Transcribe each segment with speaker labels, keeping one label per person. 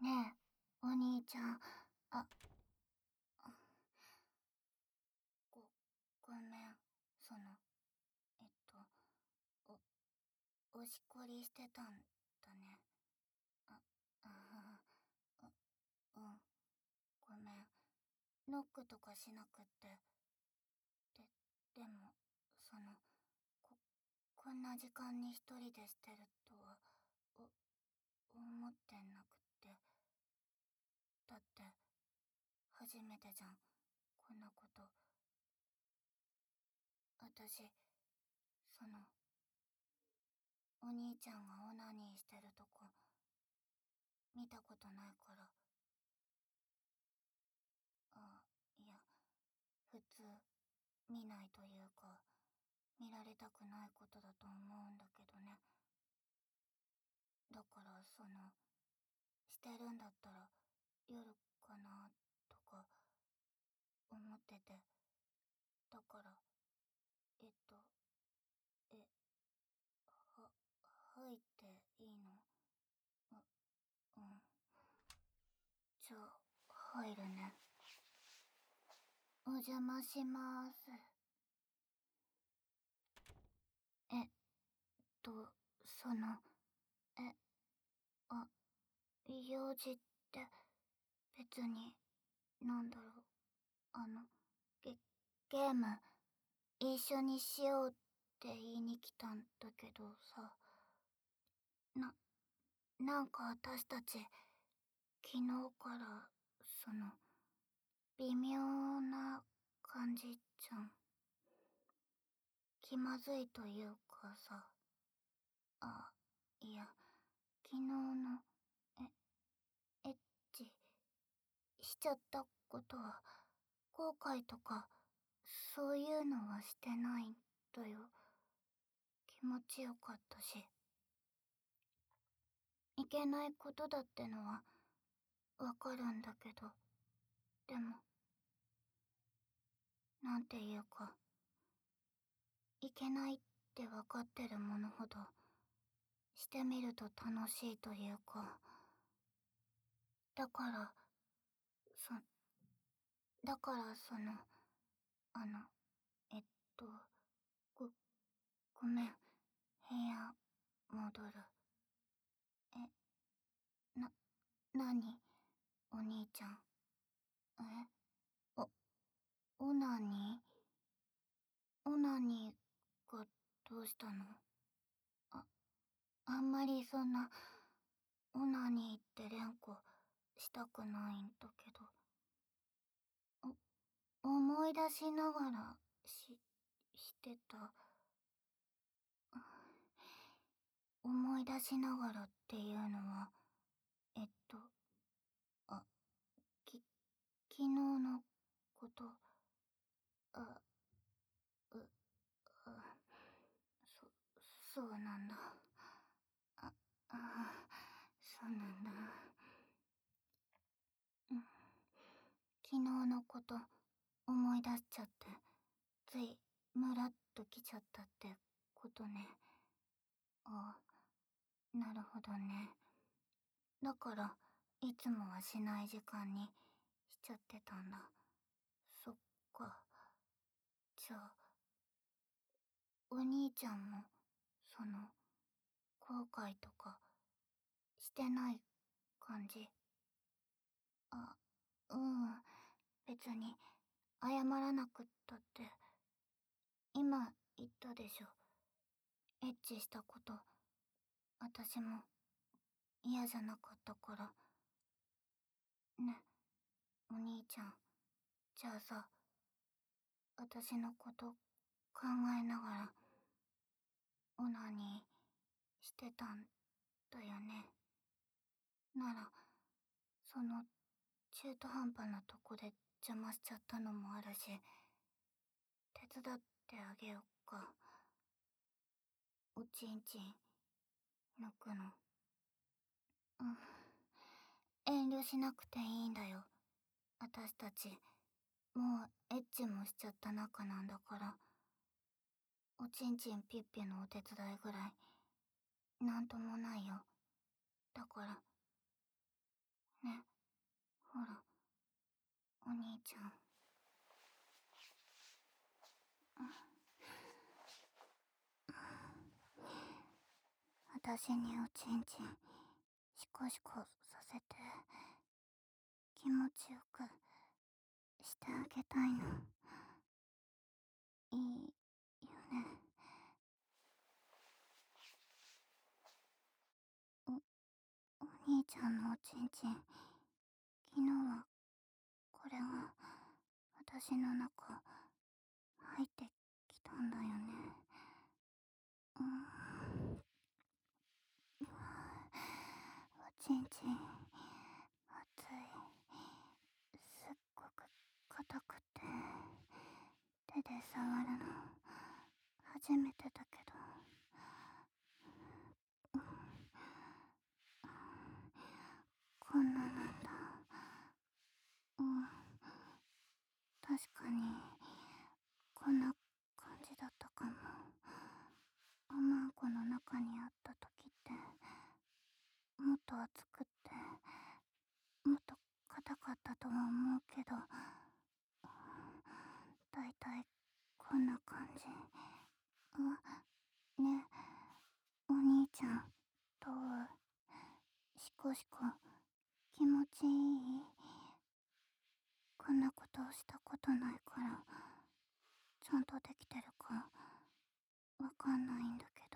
Speaker 1: ねえ、お兄ちゃん。ご、ごめん。その、えっと、おしっこりしてたんだね。あ、あうん。ごめん。ノックとかしなくって。で、でも、その、こ、こんな時間に一人でしてるとは、お、思ってなくって。だって、初めてじゃん。こんなこと。私、その、お兄ちゃんがオナニーしてるとこ、見たことないから。いや、普通、見ないというか、見られたくないことだと思うんだけどね。だから、してるんだったら、夜かな、とか、思ってて。だから、えっと、え、は、入っていいの？うん。じゃあ、入るね。お邪魔しまーす。えっその、え、あ、用事って、別に、なんだろう、あの、ゲ、ゲーム、一緒にしようって言いに来たんだけどさ、な、なんか私たち、昨日から、微妙な感じじゃん。気まずいというかさ、あ、いや、昨日の、エッチしちゃったことは、後悔とか、そういうのはしてないんだよ。気持ちよかったし。いけないことだってのは、わかるんだけど、でも、なんていうか、いけないってわかってるものほど、してみると楽しいというか、だから、そ、だからあの、えっと、ご、ごめん、部屋、戻る。え、なに、お兄ちゃん。え、お、オナニオナニーがどうしたの？あ、あんまりオナニーって連呼したくないんだけど。思い出しながら、してた。思い出しながらっていうのは、えっと、あ、き、昨日のこと、あ、う、あ、そ、そうなんだ。あ、そうなんだ。うん、昨日のこと思い出しちゃって、ついムラっときちゃったってことね。あ、なるほどね。だから、いつもはしない時間にしちゃってたんだ。そっか。じゃあ、お兄ちゃんも、後悔とか、してない感じ？あ、うん。別に、謝らなくったって、今言ったでしょ。エッチしたこと、私も嫌じゃなかったから。ね、お兄ちゃん。じゃあさ、私のこと考えながら、オナニーしてたんだよね。なら、中途半端なとこで邪魔しちゃったのもあるし、手伝ってあげよっか。おちんちん、抜くの。うん。遠慮しなくていいんだよ。私たち、もうエッチもしちゃった仲なんだから。おちんちんピッピのお手伝いぐらい、なんともないよ。だから、 兄ちゃん。私におちんちんシコシコさせて気持ちよくしてあげたいの。いいよね。お兄ちゃんのおちんちん、昨日はこれが私の中入ってきたんだよね。おちんちん熱い、すっごく硬くて手で触るの初めてだけど、こんななんだ。確かにこんな感じだったかも。おまんこの中にあった時ってもっと熱くってもっと硬かったとは思うけど、だいたいこんな感じ。ね、お兄ちゃんどう？シコシコ気持ちいい？こんなことをしたことないからちゃんとできてるかわかんないんだけど、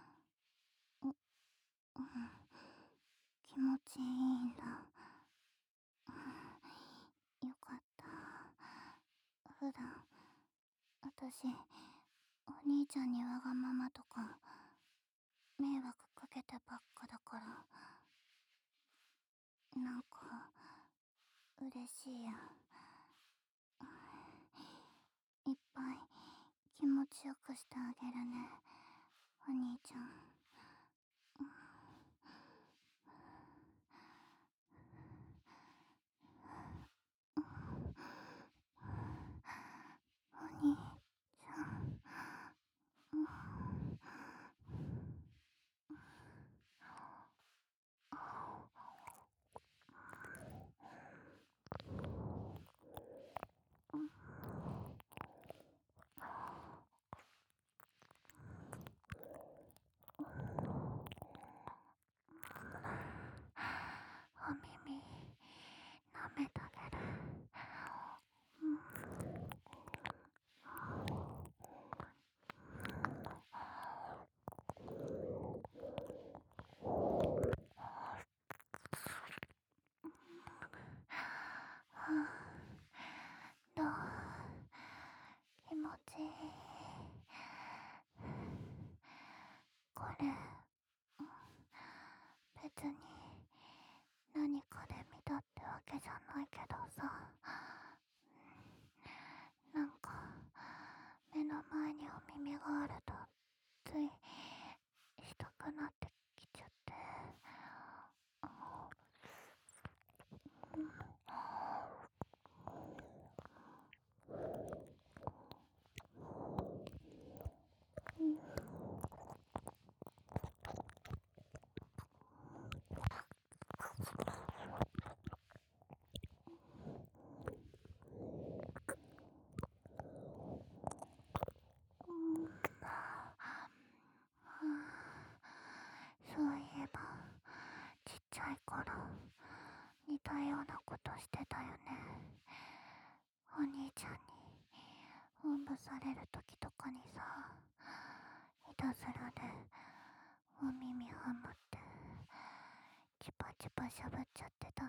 Speaker 1: 気持ちいいんだ。よかった。普段私お兄ちゃんにわがままとか迷惑かけてばっかだから、なんか嬉しいや。いっぱい気持ちよくしてあげるね、お兄ちゃん。お兄ちゃん。お耳舐めてあげる。どう？気持ちいい？これ別に何かで見たってわけじゃないけどさ、なんか目の前にお耳があるとついしたくなってきちゃって。そういえばちっちゃい頃似たようなことしてたよね。お兄ちゃんにおんぶされる時とかにさ、いたずらでお耳はまってチパチパしゃぶっちゃってたな。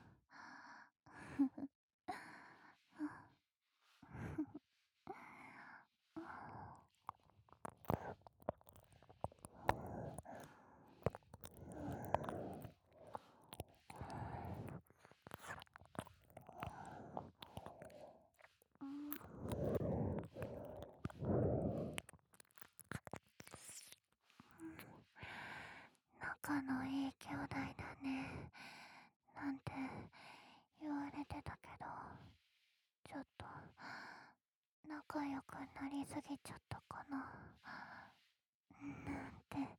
Speaker 1: 仲のいい兄弟だねなんて言われてたけど、ちょっと仲良くなりすぎちゃったかななんて。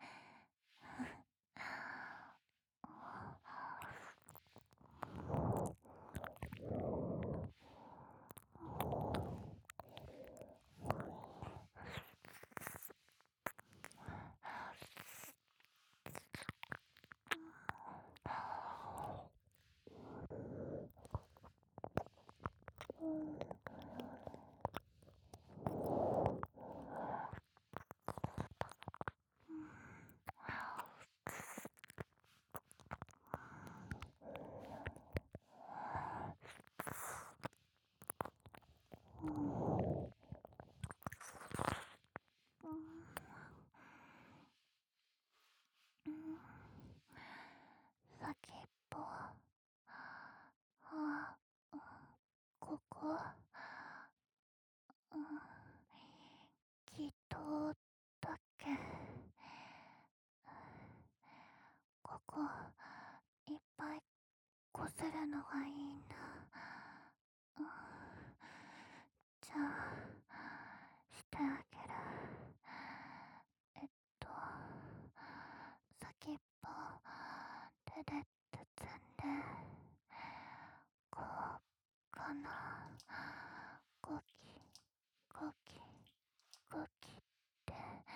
Speaker 1: るのがいいんだ。うん、じゃあ、してあげる。えっと、先っぽ、手で包んで、こうかな。ゴキ、ゴキ、ゴキって、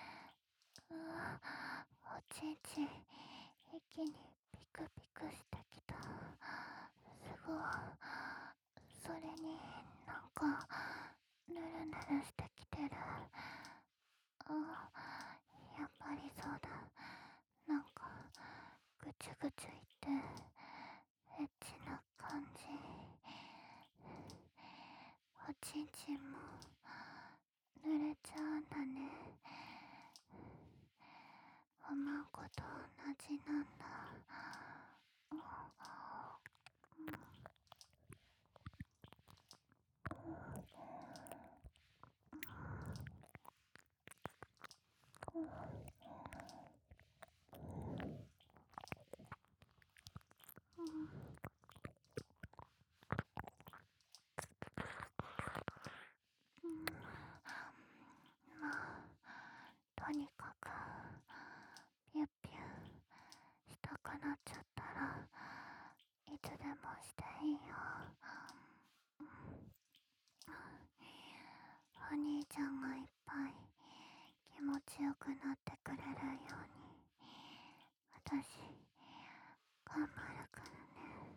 Speaker 1: おちんちん、一気にピクピクしてきた。すごい。それになんか、ぬるぬるしてきてる。やっぱりそうだ。なんか、ぐちゅぐちゅいって、エッチな感じ。おちんちんも、濡れちゃうんだね。思うこと同じなんだ。まあ、とにかく、ピュッピュしたくなっちゃったらいつでもしていいよ。お兄ちゃんがいっぱい気持ちよくなってくれるように私頑張るからね。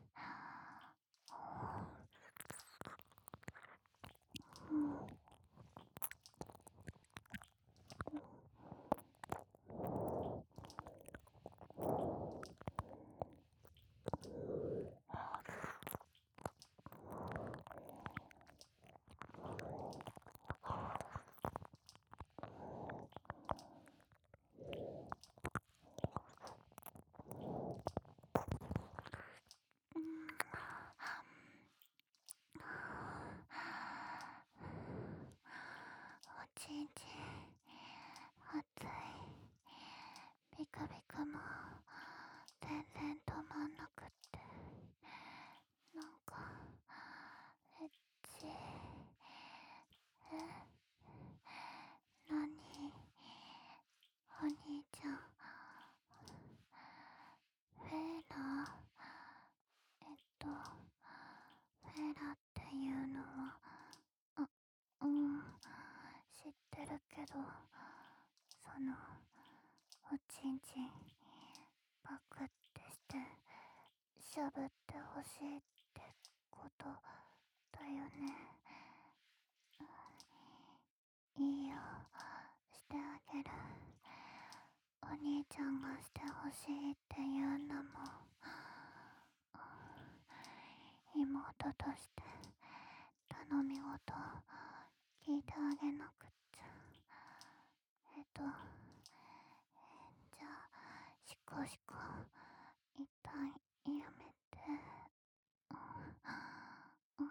Speaker 1: おちんちん熱い。ビクビクも全然止まんなくって、なんかエッチ。何、お兄ちゃん、フェラ、フェラっていうのは、あ、うん、知ってるけど、その、おちんちん、パクってして、しゃぶってほしいってことだよね。いいよ、してあげる。お兄ちゃんがしてほしいって言うんだもん。妹として頼み事聞いてあげなくっちゃ。じゃあ、シコシコ、一旦やめて。うん、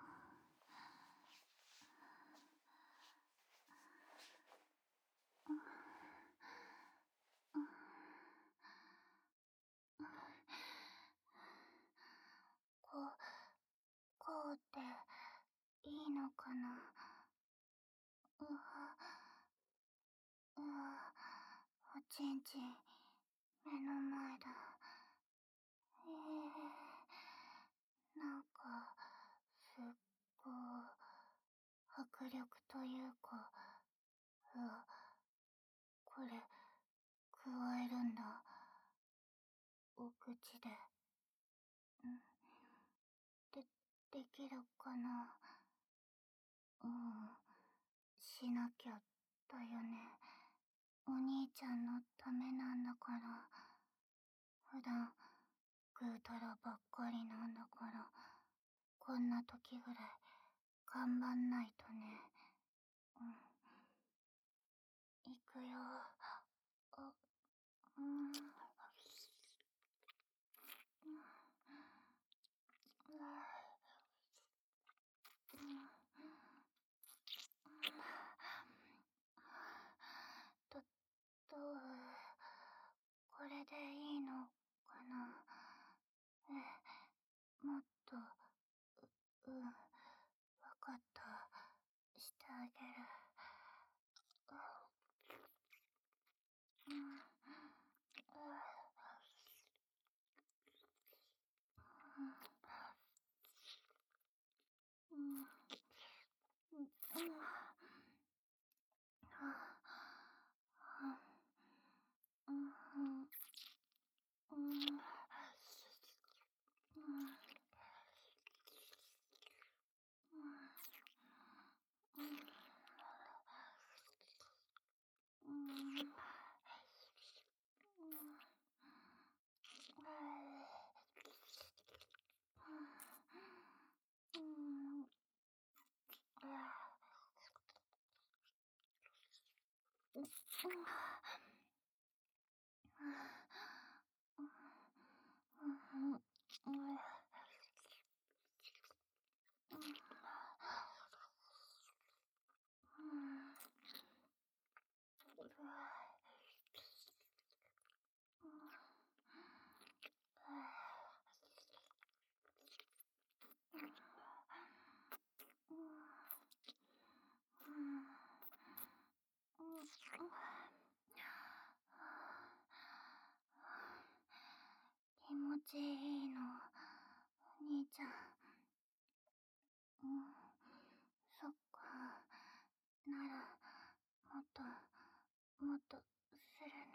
Speaker 1: こう、こうっていいのかな。うわ、うわ、おちんちん、目の前だ。なんか、すっごい、迫力というか、これ、加えるんだ。お口で。で、できるかな。うん、しなきゃ、だよね。お兄ちゃんのためなんだから。普段、ぐうたらばっかりなんだから、こんな時ぐらい、頑張んないとね。うん。いくよ。あ、うん。ど、どう、これでいいのかな。もっと気持ちいいの、お兄ちゃん。そっか。なら、もっと、もっとするね。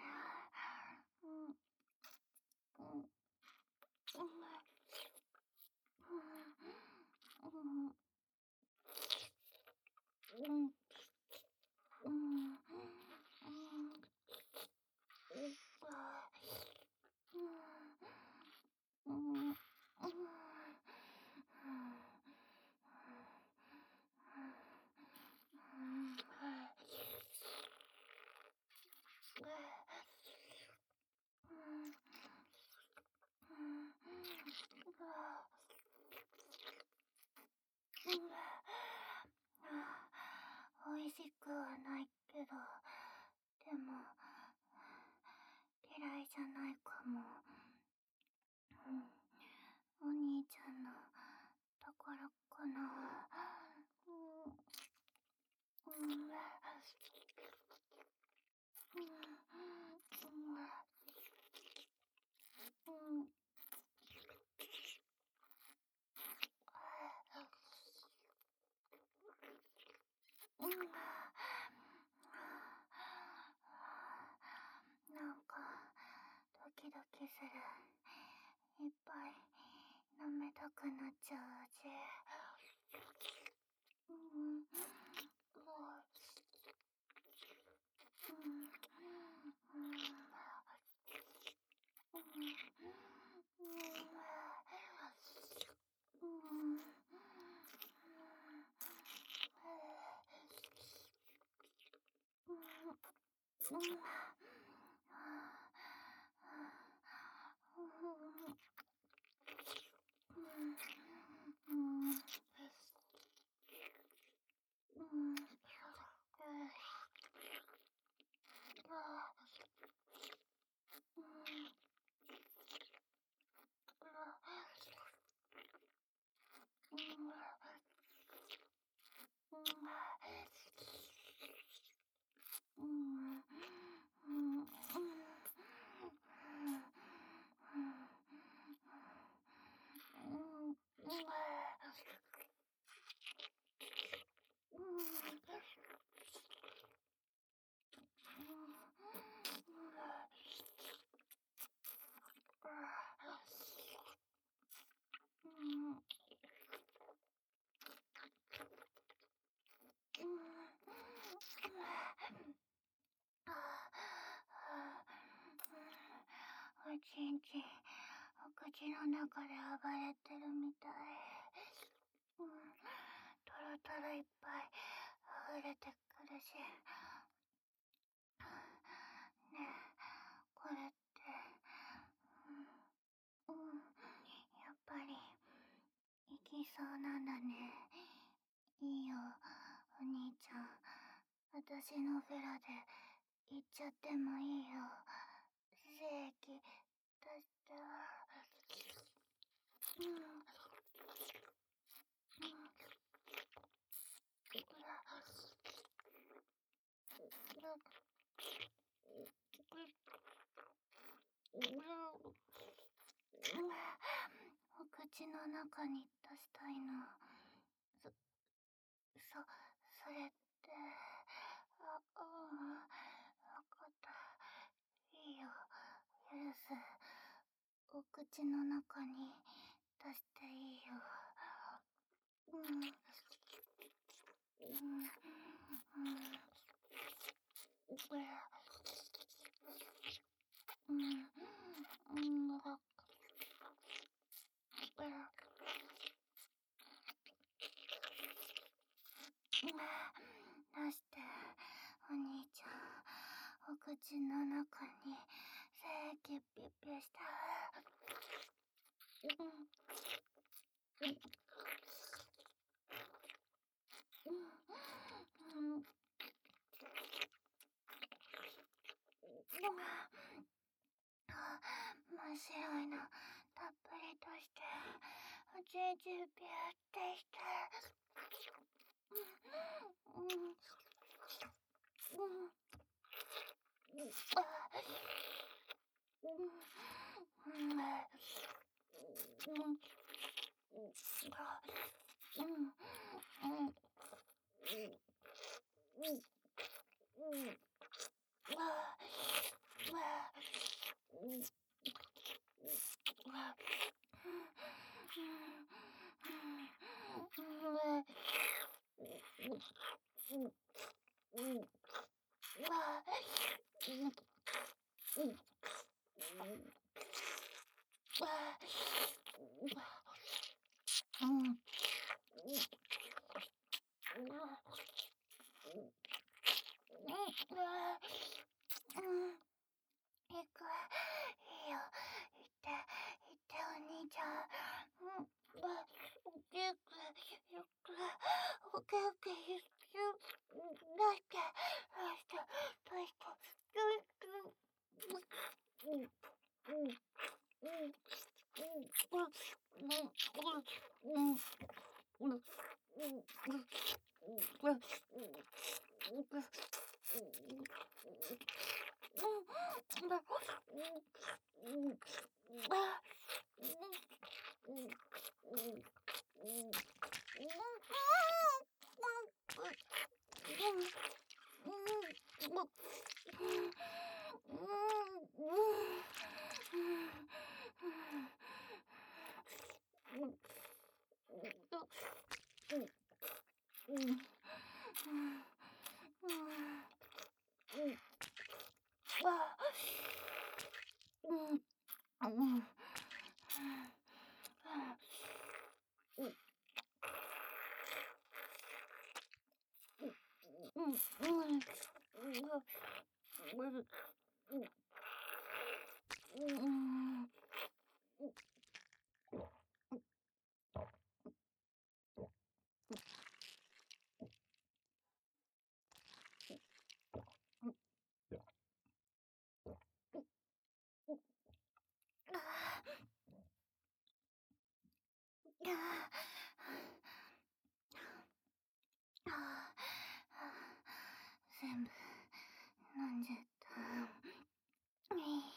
Speaker 1: 美味しくはないけど、でも、嫌いじゃないかも。お兄ちゃんの宝かな。なんか、ドキドキする。いっぱい舐めたくなっちゃう味。おちんちん、お口の中で暴れてるみたい。トロトロいっぱい溢れてくるし。ねえ、これって、やっぱり、いきそうなんだね。いいよ、お兄ちゃん。私のフェラで、行っちゃってもいいよ。精液、出して。お口の中に出したいの。それって、わかった。いいよ、許す。お口の中に出していいよ。出して、お兄ちゃん。 口の中に精液ピッピした。面白いのたっぷりとして宇宙中ビューってして行く。いいよ。行って、お兄ちゃん。ゆっくり、ゆっくり、オッケーオッケー、ゆっくり、出して、出して、全部飲んじゃった。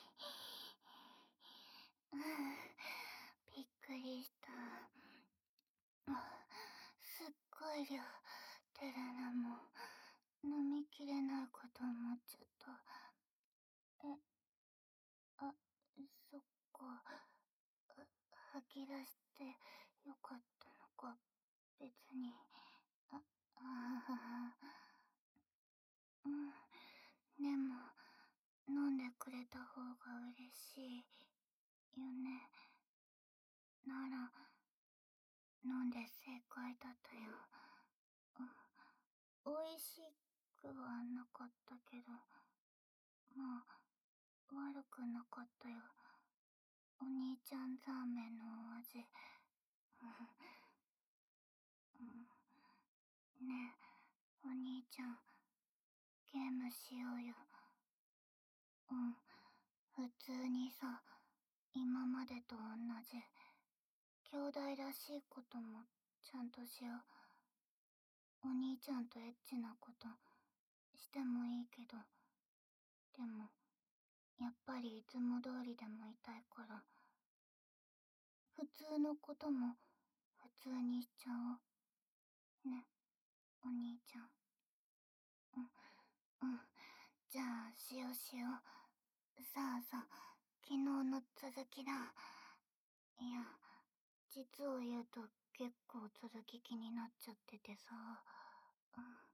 Speaker 1: びっくりした。すっごい量出るのも飲みきれないかと思っちゃった。あ、そっか。吐き出してよかったのか、別に。あ、うん。でも、飲んでくれた方が嬉しいよね。なら、飲んで正解だったよ。美味しくはなかったけど、まあ、悪くなかったよ。お兄ちゃんザーメンのお味。ねえ、お兄ちゃん、ゲームしようよ。普通にさ、今までと同じ。兄弟らしいこともちゃんとしよう。お兄ちゃんとエッチなことしてもいいけど、でも、やっぱりいつも通りでもいたいから、普通のことも普通にしちゃおう。ね、お兄ちゃん。うん。じゃあ、しようしよう。さあさ、昨日の続きだ。いや、実を言うと結構続き気になっちゃっててさ。